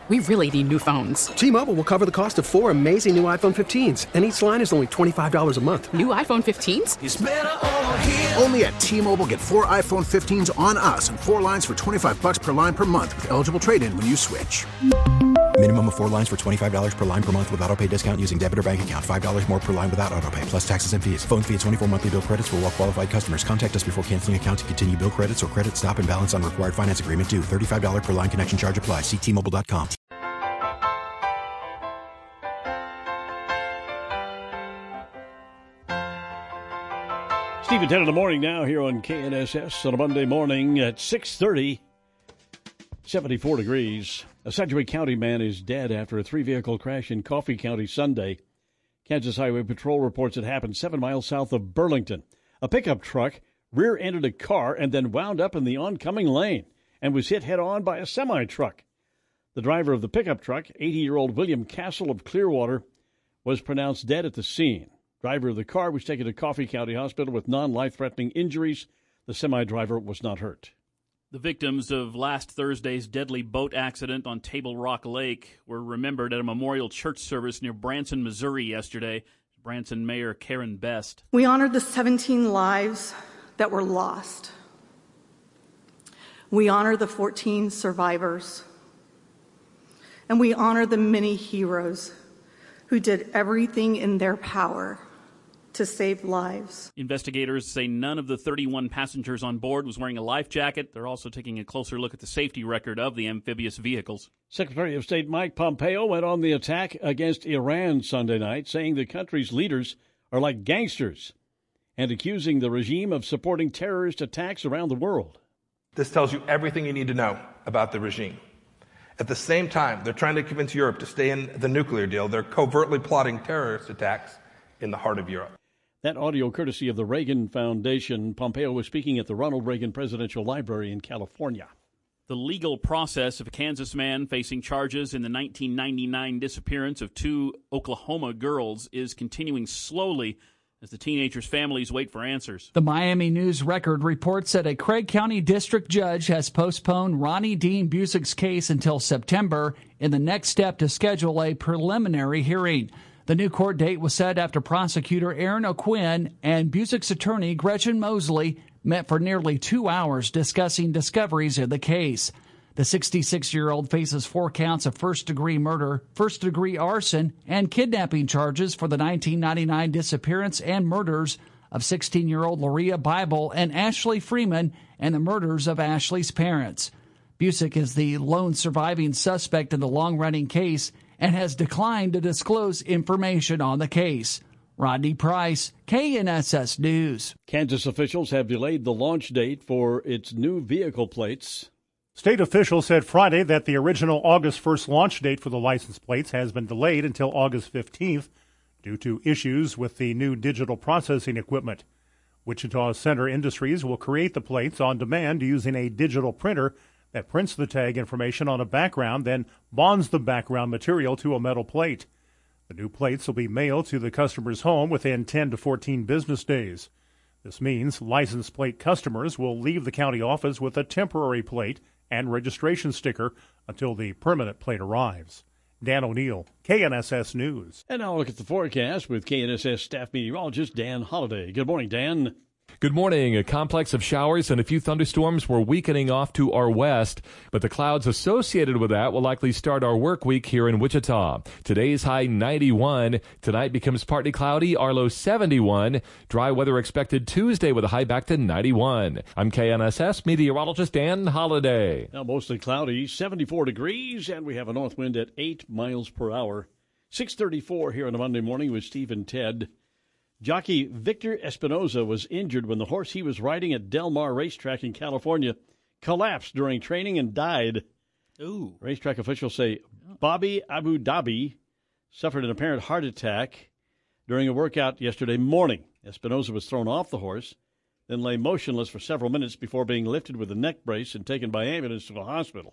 We really need new phones. T-Mobile will cover the cost of 4 amazing new iPhone 15s, and each line is only $25 a month. New iPhone 15s? It's better over here. Only at T-Mobile, get 4 iPhone 15s on us and 4 lines for $25 per line per month with eligible trade-in when you switch. Minimum of 4 lines for $25 per line per month with autopay discount using debit or bank account. $5 more per line without autopay, plus taxes and fees. Phone fee at 24 monthly bill credits for well-qualified customers. Contact us before canceling account to continue bill credits or credit stop and balance on required finance agreement due. $35 per line connection charge applies. See T-Mobile.com. Steve at 10 in the morning now here on KNSS on a Monday morning at 6:30, 74 degrees. A Sedgwick County man is dead after a 3-vehicle crash in Coffee County Sunday. Kansas Highway Patrol reports it happened 7 miles south of Burlington. A pickup truck rear-ended a car and then wound up in the oncoming lane and was hit head-on by a semi-truck. The driver of the pickup truck, 80-year-old William Castle of Clearwater, was pronounced dead at the scene. Driver of the car was taken to Coffee County Hospital with non-life-threatening injuries. The semi-driver was not hurt. The victims of last Thursday's deadly boat accident on Table Rock Lake were remembered at a memorial church service near Branson, Missouri yesterday. Branson Mayor Karen Best. We honored the 17 lives that were lost. We honor the 14 survivors. And we honor the many heroes who did everything in their power to save lives. Investigators say none of the 31 passengers on board was wearing a life jacket. They're also taking a closer look at the safety record of the amphibious vehicles. Secretary of State Mike Pompeo went on the attack against Iran Sunday night, saying the country's leaders are like gangsters and accusing the regime of supporting terrorist attacks around the world. This tells you everything you need to know about the regime. At the same time, they're trying to convince Europe to stay in the nuclear deal. They're covertly plotting terrorist attacks in the heart of Europe. That audio courtesy of the Reagan Foundation. Pompeo was speaking at the Ronald Reagan Presidential Library in California. The legal process of a Kansas man facing charges in the 1999 disappearance of 2 Oklahoma girls is continuing slowly as the teenagers' families wait for answers. The Miami News Record reports that a Craig County District Judge has postponed Ronnie Dean Busick's case until September in the next step to schedule a preliminary hearing. The new court date was set after prosecutor Aaron O'Quinn and Busick's attorney Gretchen Mosley met for nearly 2 hours discussing discoveries in the case. The 66-year-old faces 4 counts of first-degree murder, first-degree arson, and kidnapping charges for the 1999 disappearance and murders of 16-year-old Loria Bible and Ashley Freeman and the murders of Ashley's parents. Busick is the lone surviving suspect in the long-running case and has declined to disclose information on the case. Rodney Price, KNSS News. Kansas officials have delayed the launch date for its new vehicle plates. State officials said Friday that the original August 1st launch date for the license plates has been delayed until August 15th due to issues with the new digital processing equipment. Wichita Center Industries will create the plates on demand using a digital printer that prints the tag information on a background, then bonds the background material to a metal plate. The new plates will be mailed to the customer's home within 10 to 14 business days. This means license plate customers will leave the county office with a temporary plate and registration sticker until the permanent plate arrives. Dan O'Neill, KNSS News. And now look at the forecast with KNSS staff meteorologist Dan Holliday. Good morning, Dan. Good morning. A complex of showers and a few thunderstorms were weakening off to our west, but the clouds associated with that will likely start our work week here in Wichita. Today's high 91. Tonight becomes partly cloudy, our low 71. Dry weather expected Tuesday with a high back to 91. I'm KNSS meteorologist Dan Holliday. Now mostly cloudy, 74 degrees, and we have a north wind at 8 miles per hour. 6:34 here on a Monday morning with Steve and Ted. Jockey Victor Espinoza was injured when the horse he was riding at Del Mar Racetrack in California collapsed during training and died. Ooh. Racetrack officials say Bobby Abu Dhabi suffered an apparent heart attack during a workout yesterday morning. Espinoza was thrown off the horse, then lay motionless for several minutes before being lifted with a neck brace and taken by ambulance to the hospital.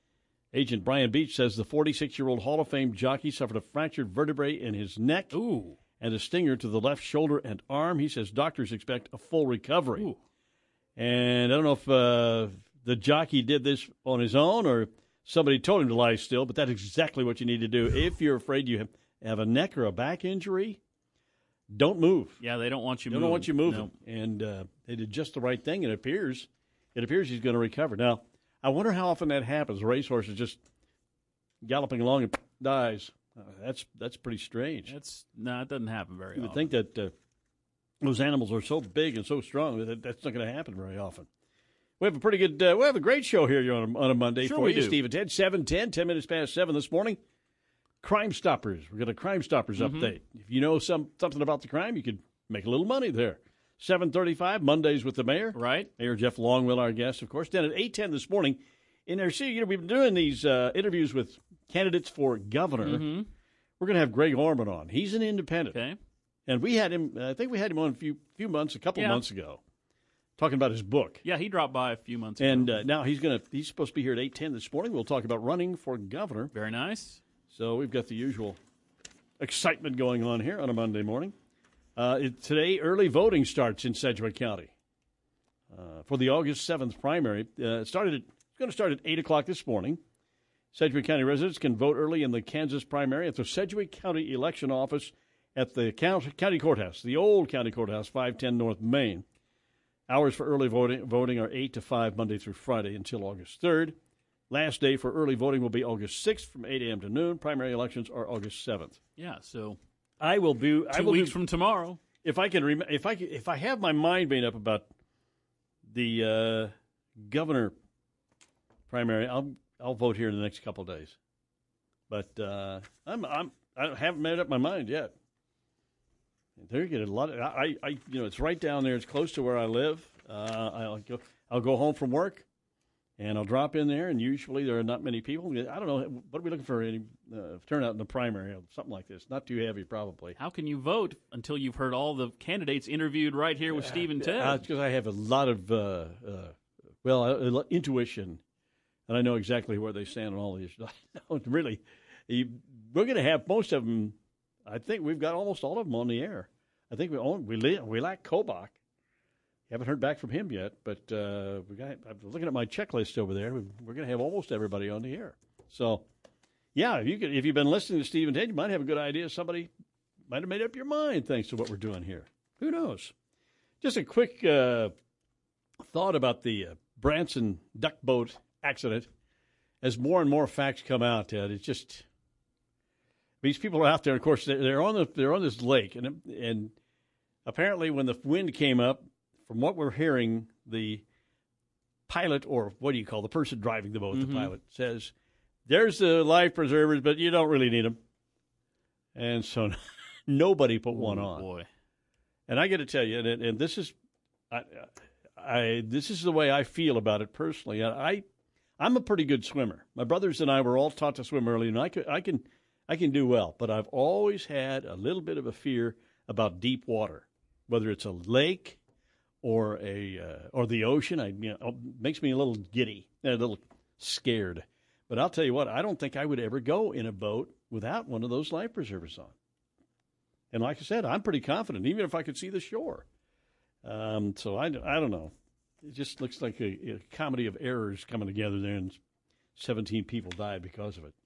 Agent Brian Beach says the 46-year-old Hall of Fame jockey suffered a fractured vertebrae in his neck. Ooh. And a stinger to the left shoulder and arm. He says doctors expect a full recovery. Ooh. And I don't know if the jockey did this on his own or somebody told him to lie still, but that's exactly what you need to do. If you're afraid you have a neck or a back injury, don't move. Yeah, they don't want you moving. They don't want you moving. No. And they did just the right thing, and it appears he's going to recover. Now, I wonder how often that happens. A racehorse is just galloping along and dies. That's pretty strange. No, it doesn't happen very often. You would think that those animals are so big and so strong that that's not going to happen very often. We have a pretty good, we have a great show here on a Monday Sure for we you, do. Steve and Ted. 7:10, 10 minutes past 7 this morning. Crime Stoppers. We've got a Crime Stoppers update. If you know something about the crime, you could make a little money there. 7:35, Mondays with the mayor. Right. Mayor Jeff Longwell, our guest, of course. Then at 8:10 this morning, in our city, we've been doing these interviews with candidates for governor. We're going to have Greg Orman on. He's an independent. Okay. And we had him, I think we had him on a couple of months ago, talking about his book. Yeah, he dropped by a few months ago. And now he's supposed to be here at 8:10 this morning. We'll talk about running for governor. Very nice. So we've got the usual excitement going on here on a Monday morning. Today, early voting starts in Sedgwick County for the August 7th primary. It's going to start at 8 o'clock this morning. Sedgwick County residents can vote early in the Kansas primary at the Sedgwick County Election Office at the county courthouse, the old county courthouse, 510 North Main. Hours for early voting are 8 to 5 Monday through Friday until August 3rd. Last day for early voting will be August 6th from 8 a.m. to noon. Primary elections are August 7th. Yeah, so I will do 2 weeks from tomorrow. If I have my mind made up about the governor primary, I'll vote here in the next couple of days. But I haven't made up my mind yet. There you get a lot of it's right down there. It's close to where I live. I'll go home from work, and I'll drop in there. And usually there are not many people. I don't know, what are we looking for? Any turnout in the primary, something like this? Not too heavy, probably. How can you vote until you've heard all the candidates intervied right here with Steve and Ted? Because I have a lot of intuition, and I know exactly where they stand on all these. Really, we're going to have most of them. I think we've got almost all of them on the air. I think we lack Kobach. Haven't heard back from him yet, but I'm looking at my checklist over there. We're going to have almost everybody on the air. So, yeah, if you've been listening to Steve and Ted, you might have a good idea. Somebody might have made up your mind thanks to what we're doing here. Who knows? Just a quick thought about the Branson duck boat accident. As more and more facts come out, Ted, it's just these people are out there. Of course, they're on this lake, and apparently, when the wind came up, from what we're hearing, the pilot, or what do you call the person driving the boat, the pilot, says, "There's the life preservers, but you don't really need them." And so nobody put one on. Boy. And I got to tell you, and this is, this is the way I feel about it personally. I'm a pretty good swimmer. My brothers and I were all taught to swim early, and I can do well. But I've always had a little bit of a fear about deep water, whether it's a lake or the ocean. It makes me a little giddy, a little scared. But I'll tell you what, I don't think I would ever go in a boat without one of those life preservers on. And like I said, I'm pretty confident, even if I could see the shore. So I don't know. It just looks like a comedy of errors coming together there, and 17 people died because of it.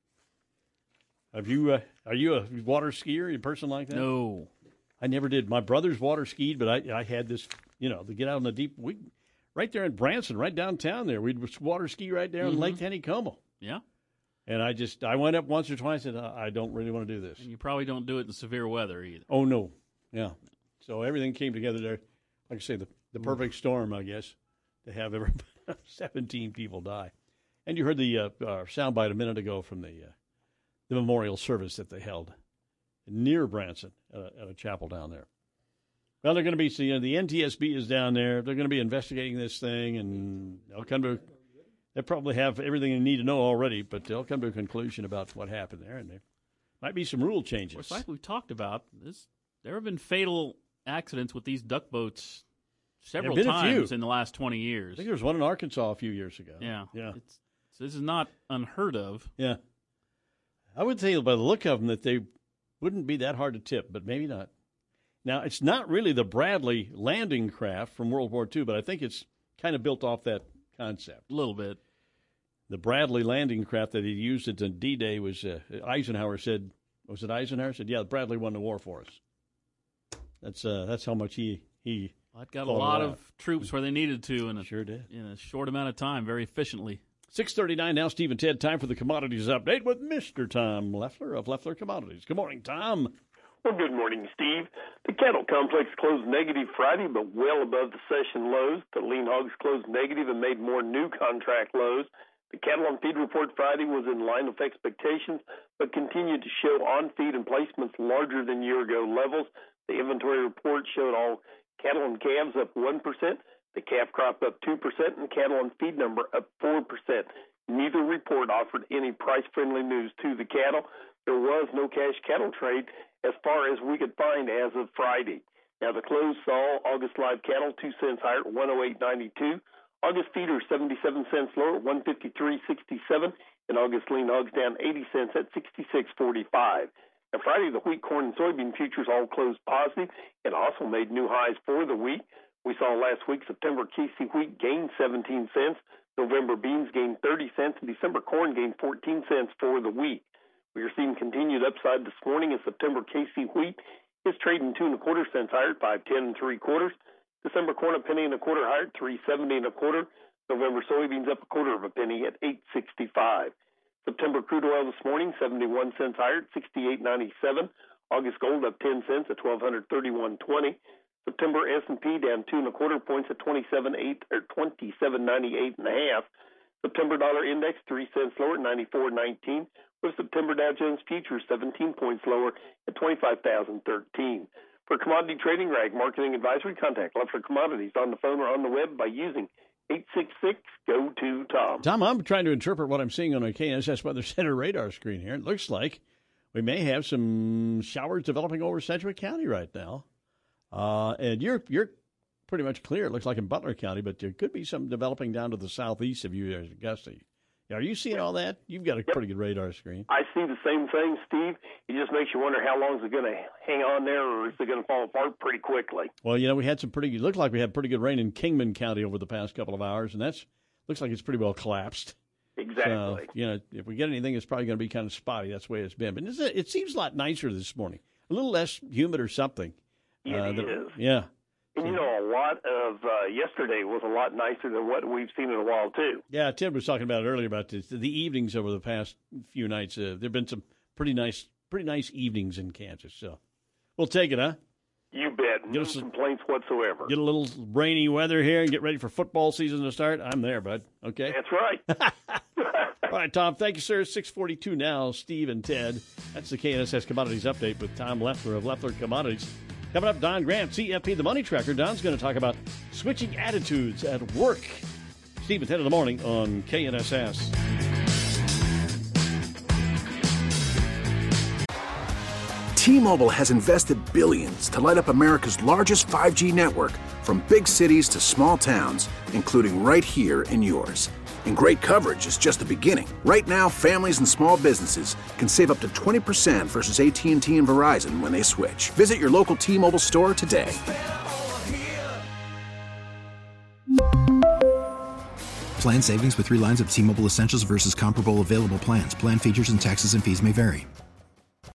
Are you a water skier, a person like that? No. I never did. My brothers water skied, but I had this, to get out in the deep, right there in Branson, right downtown there. We'd water ski right there on Lake Taneycomo. Yeah. And I went up once or twice and I don't really want to do this. And you probably don't do it in severe weather either. Oh, no. Yeah. So everything came together there. Like I say, the perfect storm, I guess, to have 17 people die. And you heard the soundbite a minute ago from the memorial service that they held near Branson at a chapel down there. Well, they're going to be, the NTSB is down there. They're going to be investigating this thing, and they probably have everything they need to know already, but they'll come to a conclusion about what happened there, and there might be some rule changes. Of course, like we've talked about, there have been fatal accidents with these duck boats several times in the last 20 years. I think there was one in Arkansas a few years ago. Yeah. Yeah. So this is not unheard of. Yeah. I would say by the look of them that they wouldn't be that hard to tip, but maybe not. Now, it's not really the Bradley landing craft from World War II, but I think it's kind of built off that concept. A little bit. The Bradley landing craft that he used at D-Day was Eisenhower said. Was it Eisenhower said? Yeah, Bradley won the war for us. That's how much he. I've got a lot of troops where they needed to, in a short amount of time, very efficiently. 6:39 now. Steve and Ted, time for the commodities update with Mr. Tom Leffler of Leffler Commodities. Good morning, Tom. Well, good morning, Steve. The cattle complex closed negative Friday, but well above the session lows. The lean hogs closed negative and made more new contract lows. The cattle on feed report Friday was in line with expectations, but continued to show on feed and placements larger than year-ago levels. The inventory report showed all cattle and calves up 1%, the calf crop up 2%, and cattle on feed number up 4%. Neither report offered any price-friendly news to the cattle. There was no cash cattle trade as far as we could find as of Friday. Now, the close saw August live cattle 2 cents higher at 108.92. August feeder 77 cents lower at 153.67, and August lean hogs down 80 cents at 66.45. Now, Friday, the wheat, corn, and soybean futures all closed positive and also made new highs for the week. We saw last week September KC wheat gain 17 cents, November beans gained 30 cents, and December corn gained 14 cents for the week. We are seeing continued upside this morning as September KC wheat is trading 2 1/4 cents higher at 5.10 3/4. December corn a penny and a quarter higher at 3.70 1/4. November soybeans up 1/4 penny at 8.65. September crude oil this morning 71 cents higher at 68.97. August gold up 10 cents at 1,231.20. September S&P down 2 1/4 points at 27.8 or 27.98.5. September dollar index 3 cents lower at 94.19. With September Dow Jones futures 17 points lower at 25,013. For commodity trading, rag marketing advisory, contact Leffler Commodities on the phone or on the web by using 866-GO-TO-TOM. Tom, I'm trying to interpret what I'm seeing on a KNSS Weather Center radar screen here. It looks like we may have some showers developing over Sedgwick County right now. And you're pretty much clear, it looks like in Butler County, but there could be some developing down to the southeast of you, Augusta. Are you seeing all that? You've got a pretty good radar screen. I see the same thing, Steve. It just makes you wonder how long is it going to hang on there, or is it going to fall apart pretty quickly? Well, we had it looked like we had pretty good rain in Kingman County over the past couple of hours, and looks like it's pretty well collapsed. Exactly. So, if we get anything, it's probably going to be kind of spotty. That's the way it's been. But it seems a lot nicer this morning. A little less humid or something. It is. Yeah. And, a lot of yesterday was a lot nicer than what we've seen in a while, too. Yeah, Ted was talking about it earlier about the evenings over the past few nights. There have been some pretty nice evenings in Kansas. So we'll take it, huh? You bet. No complaints whatsoever. Get a little rainy weather here and get ready for football season to start. I'm there, bud. Okay? That's right. All right, Tom. Thank you, sir. 6:42 now. Steve and Ted. That's the KNSS Commodities Update with Tom Leffler of Leffler Commodities. Coming up, Don Grant, CFP, the Money Tracker. Don's going to talk about switching attitudes at work. Steve and Ted in the morning on KNSS. T-Mobile has invested billions to light up America's largest 5G network, from big cities to small towns, including right here in yours. And great coverage is just the beginning. Right now, families and small businesses can save up to 20% versus AT&T and Verizon when they switch. Visit your local T-Mobile store today. Plan savings with 3 lines of T-Mobile Essentials versus comparable available plans. Plan features and taxes and fees may vary.